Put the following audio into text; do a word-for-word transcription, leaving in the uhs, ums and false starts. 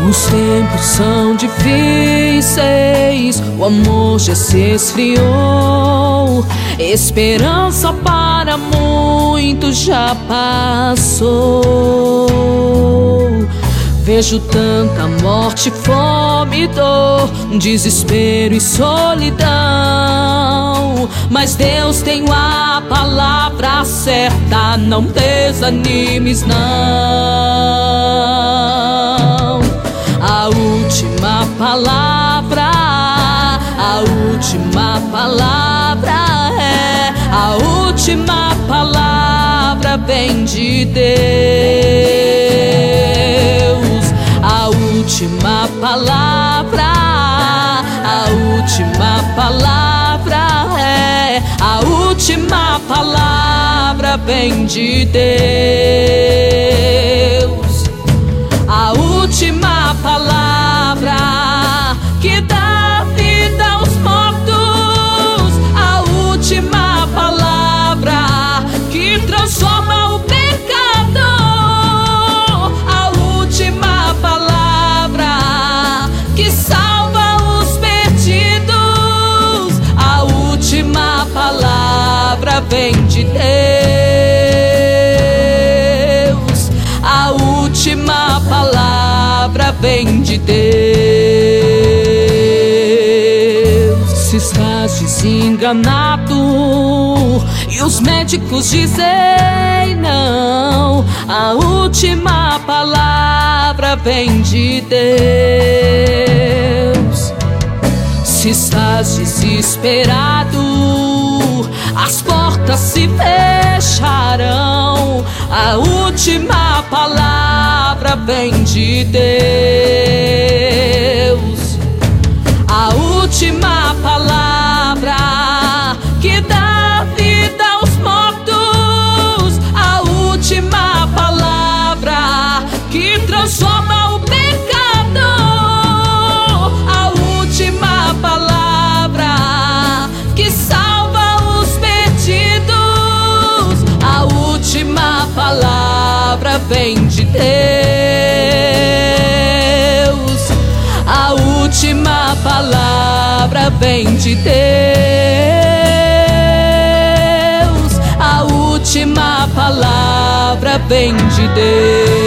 Os tempos são difíceis, o amor já se esfriou, esperança para muitos já passou. Vejo tanta morte, fome, dor, desespero e solidão, mas Deus tem a palavra certa, não desanimes não. A última palavra, a última palavra é, a última palavra vem de Deus. A última palavra, a última palavra é, a última palavra vem de Deus. A última palavra que dá vida aos mortos, a última palavra que transforma o pecado, a última palavra que salva os perdidos, a última palavra vem de Deus. A última palavra vem de Deus. Se estás desenganado e os médicos dizem não, a última palavra vem de Deus. Se estás desesperado, as portas se fecharão, a última palavra vem de Deus. A última palavra que dá vida aos mortos, a última palavra que transforma o pecado, a última palavra que salva os perdidos, a última palavra vem de Deus. A última palavra vem de Deus. A última palavra vem de Deus.